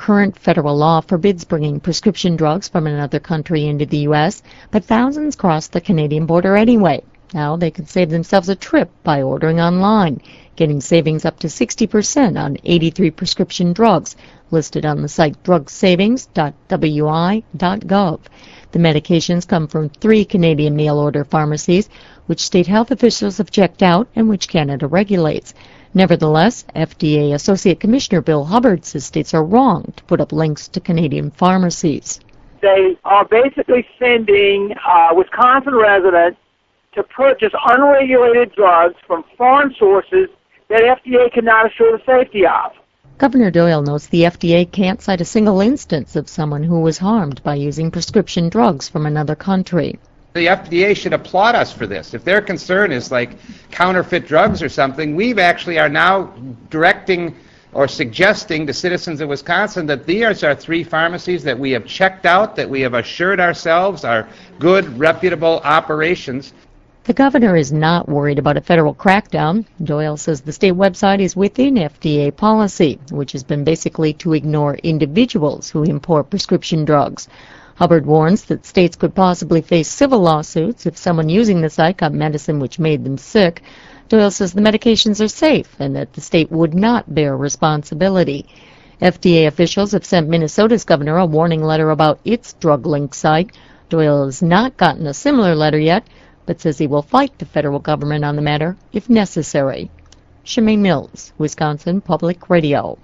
current federal law forbids bringing prescription drugs from another country into the U.S., but thousands cross the Canadian border anyway. Now they can save themselves a trip by ordering online, getting savings up to 60% on 83 prescription drugs listed on the site drugsavings.wi.gov. The medications come from 3 Canadian mail-order pharmacies, which state health officials have checked out and which Canada regulates. Nevertheless, FDA Associate Commissioner Bill Hubbard says states are wrong to put up links to Canadian pharmacies. They are basically sending Wisconsin residents to purchase unregulated drugs from foreign sources that FDA cannot assure the safety of. Governor Doyle notes the FDA can't cite a single instance of someone who was harmed by using prescription drugs from another country. The FDA should applaud us for this. If their concern is like counterfeit drugs or something, we actually are now directing or suggesting to citizens of Wisconsin that these are 3 pharmacies that we have checked out, that we have assured ourselves are good, reputable operations. The governor is not worried about a federal crackdown. Doyle says the state website is within FDA policy, which has been basically to ignore individuals who import prescription drugs. Hubbard warns that states could possibly face civil lawsuits if someone using the site got medicine which made them sick. Doyle says the medications are safe and that the state would not bear responsibility. FDA officials have sent Minnesota's governor a warning letter about its drug-linked site. Doyle has not gotten a similar letter yet, but says he will fight the federal government on the matter if necessary. Shemaine Mills, Wisconsin Public Radio.